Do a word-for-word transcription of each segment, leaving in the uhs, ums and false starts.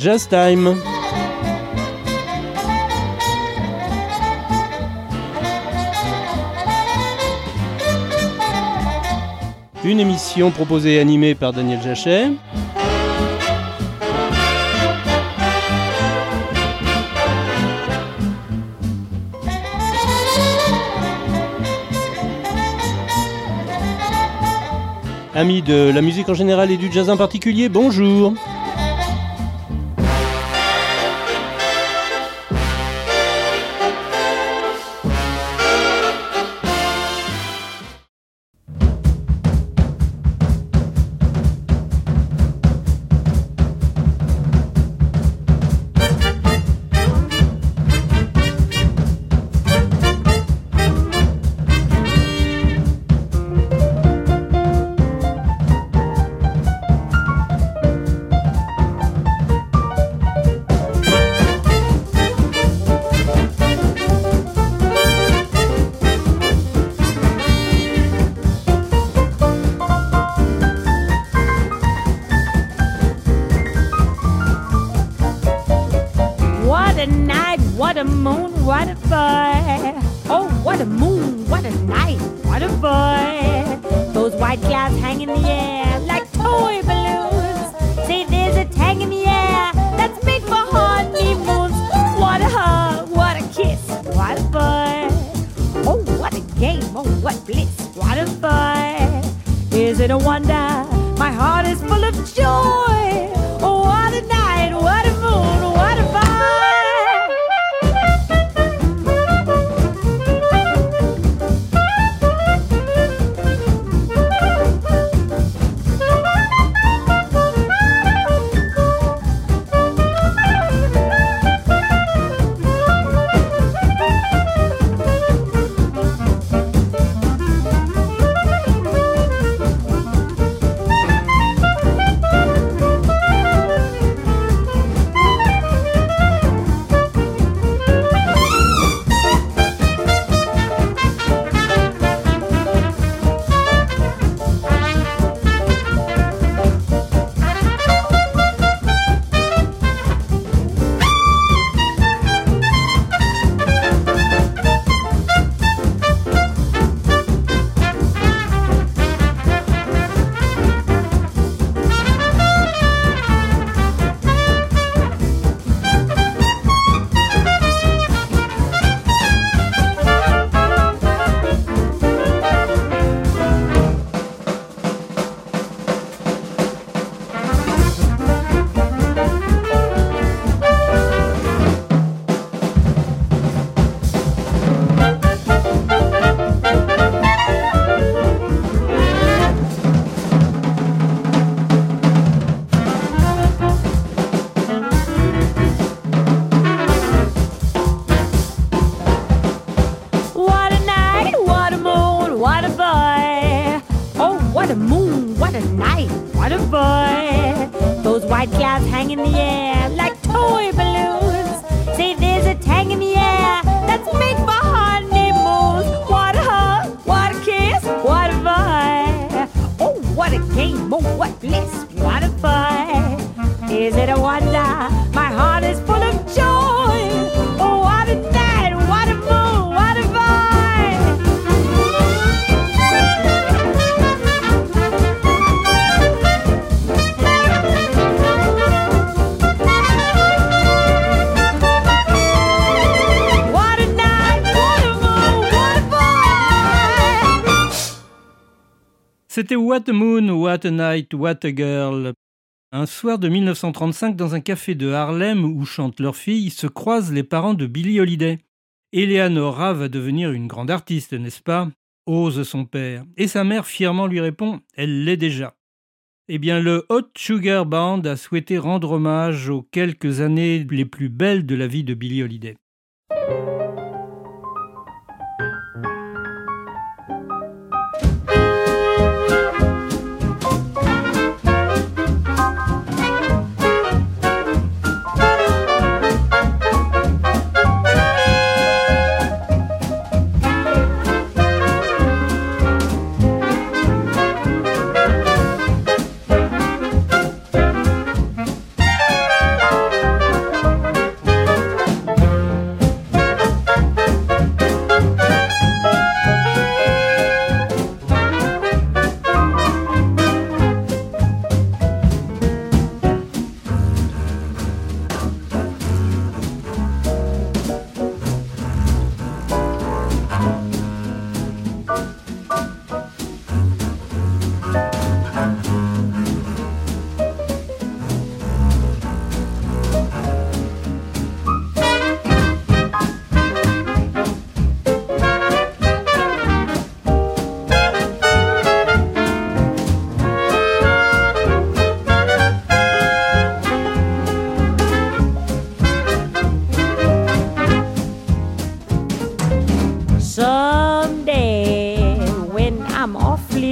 Jazz Time. Une émission proposée et animée par Daniel Jachet. Amis de la musique en général et du jazz en particulier, bonjour. C'était What a Moon, What a Night, What a Girl. Un soir de mille neuf cent trente-cinq, dans un café de Harlem où chantent leurs filles, se croisent les parents de Billie Holiday. Eleanora va devenir une grande artiste, n'est-ce pas ? Ose son père. Et sa mère fièrement lui répond « Elle l'est déjà ». Eh bien, le Hot Sugar Band a souhaité rendre hommage aux quelques années les plus belles de la vie de Billie Holiday.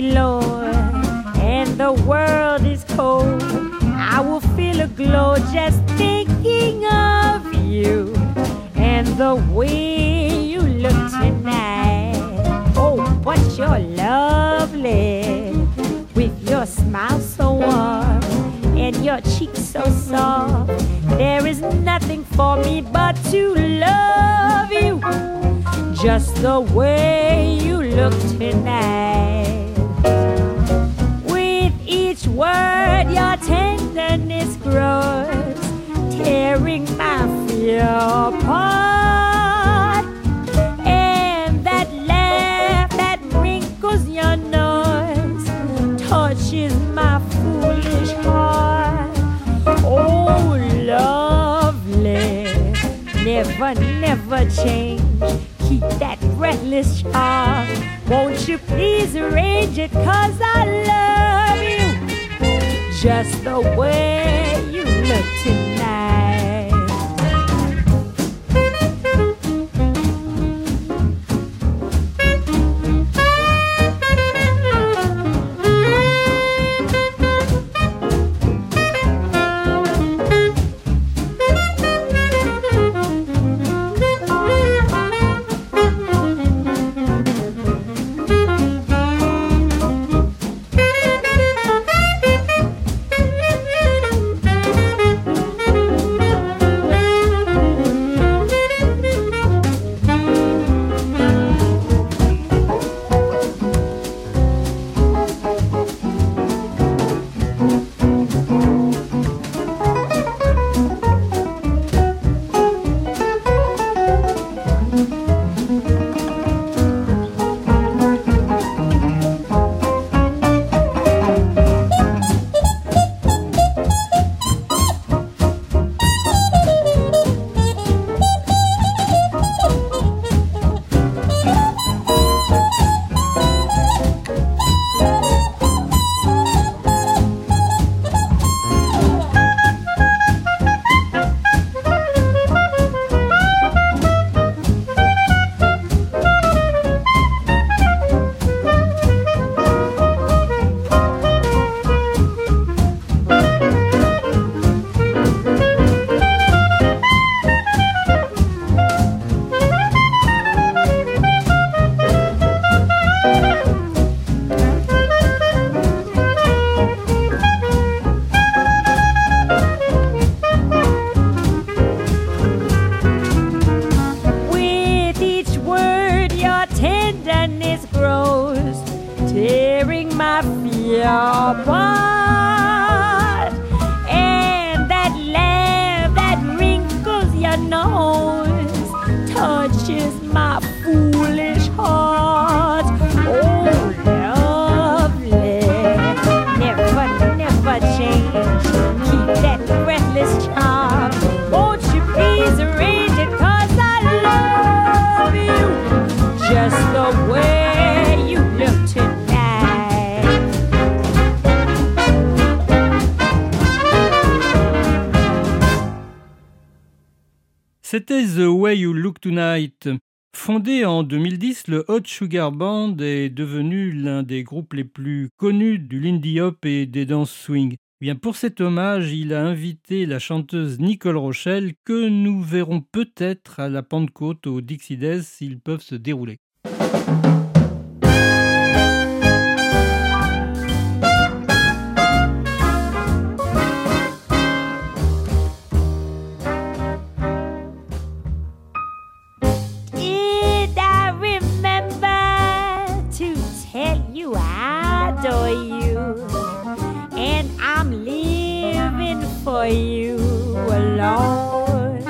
below and the world is cold, I will feel a glow just thinking of you and the way you look tonight. Oh, but you're lovely with your smile so warm and your cheeks so soft. There is nothing for me but to love you just the way you look tonight. With each word your tenderness grows, tearing my fear apart. And that laugh that wrinkles your nose touches my foolish heart. Oh, lovely, never, never change. Keep that breathless charm. Won't you please arrange it, 'cause I love you just the way you look tonight. apart. And that laugh that wrinkles your nose touches my foolish heart. Oh, lovely, never, never change. Keep that breathless charm. Won't you please arrange it, 'cause I love you just the way you look tonight. C'était The Way You Look Tonight. Fondé en deux mille dix, le Hot Sugar Band est devenu l'un des groupes les plus connus du Lindy Hop et des danses swing. Bien, pour cet hommage, il a invité la chanteuse Nicole Rochelle, que nous verrons peut-être à la Pentecôte au Dixie Days s'ils peuvent se dérouler. For you alone.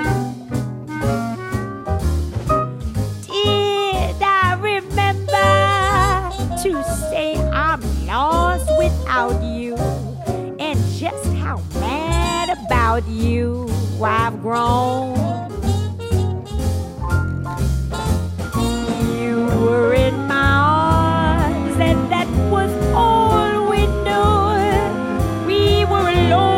Did I remember to say I'm lost without you, and just how mad about you I've grown? You were in my arms, and that was all we knew. We were alone.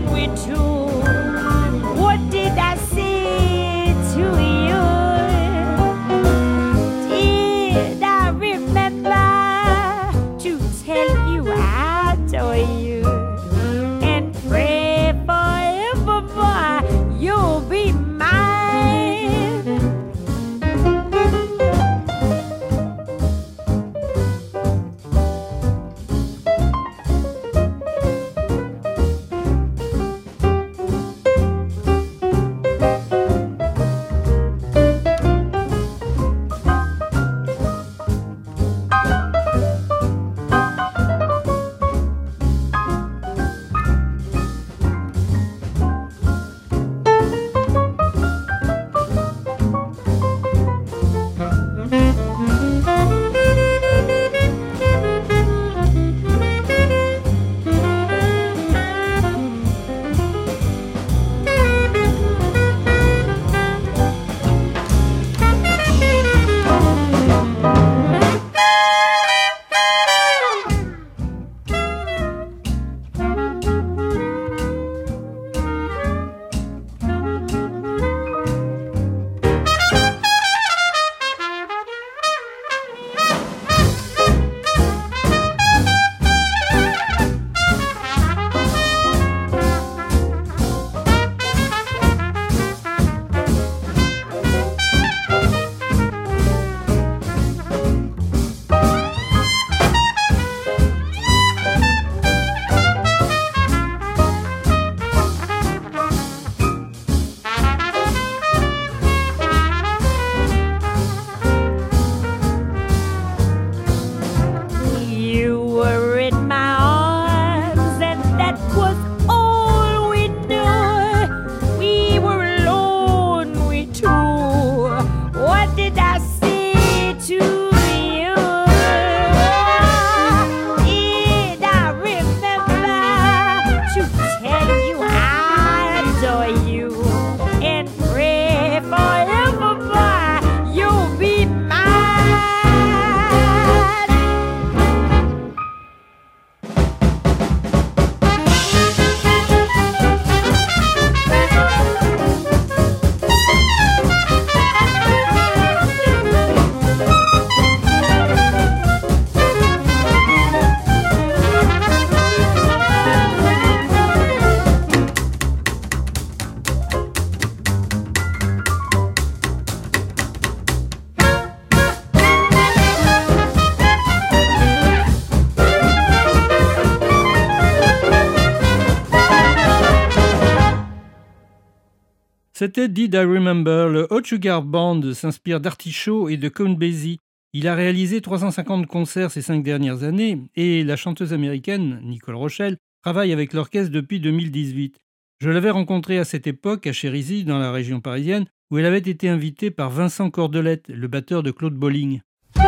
What did I say to you? Did I remember to C'était Did I Remember. Le Hot Sugar Band s'inspire d'Artichaut et de Count Basie. Il a réalisé trois cent cinquante concerts ces cinq dernières années et la chanteuse américaine, Nicole Rochelle, travaille avec l'orchestre depuis deux mille dix-huit. Je l'avais rencontrée à cette époque à Chérisy, dans la région parisienne, où elle avait été invitée par Vincent Cordelette, le batteur de Claude Bolling.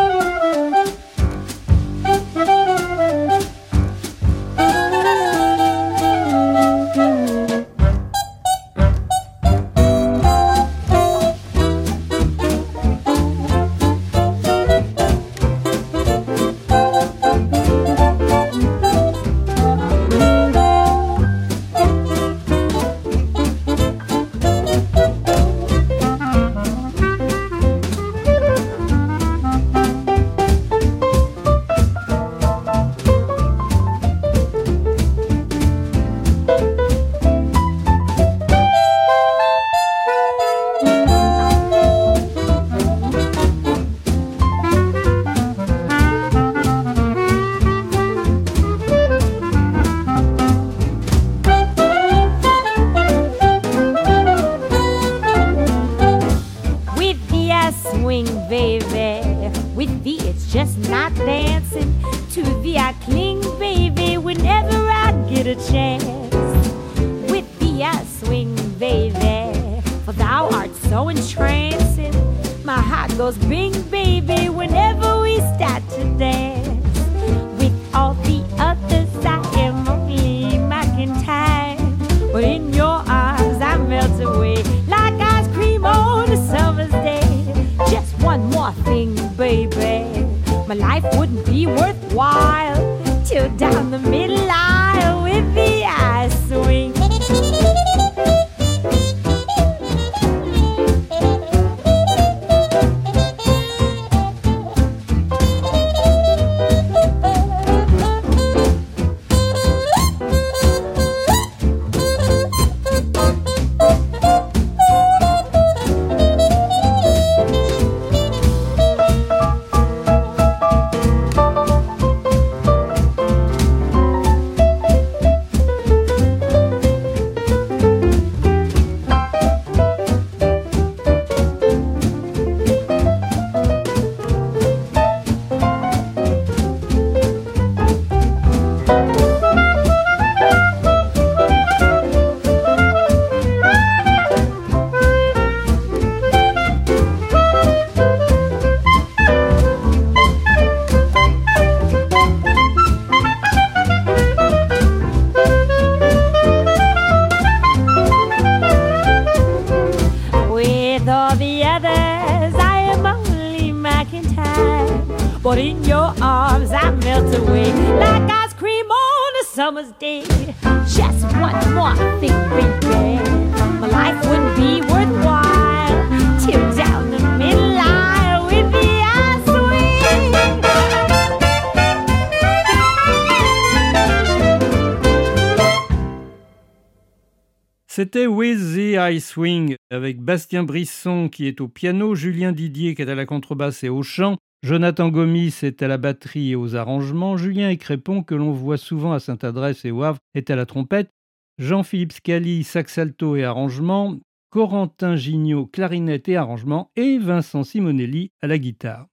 C'était With the I Swing, avec Bastien Brisson qui est au piano, Julien Didier qui est à la contrebasse et au chant, Jonathan Gomis est à la batterie et aux arrangements, Julien Écrépon, que l'on voit souvent à Sainte-Adresse et au Havre, est à la trompette, Jean-Philippe Scali, sax alto et arrangement, Corentin Gignot, clarinette et arrangement, et Vincent Simonelli à la guitare.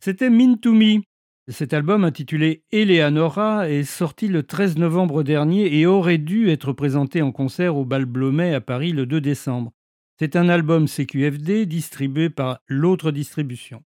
C'était Mean to Me. Cet album intitulé Eleanora est sorti le treize novembre dernier et aurait dû être présenté en concert au Bal Blomet à Paris le deux décembre. C'est un album C Q F D distribué par l'autre distribution.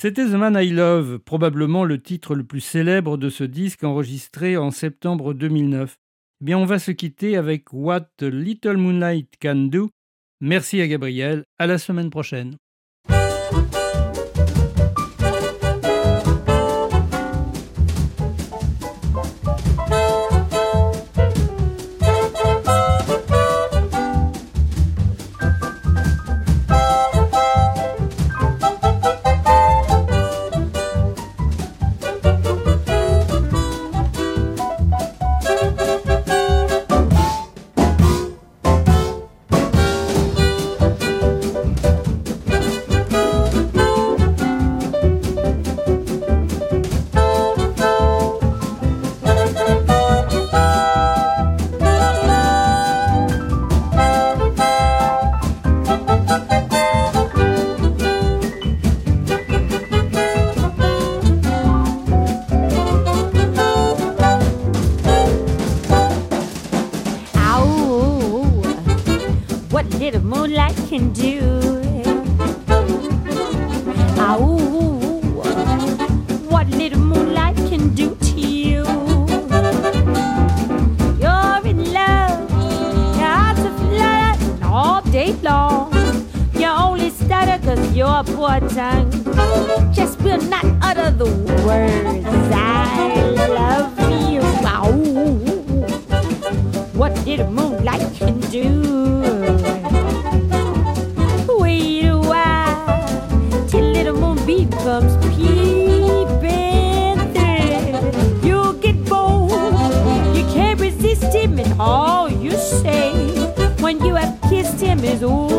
C'était The Man I Love, probablement le titre le plus célèbre de ce disque enregistré en septembre deux mille neuf. Eh bien, on va se quitter avec What a Little Moonlight Can Do. Merci à Gabriel, à la semaine prochaine. All you say when you have kissed him is over.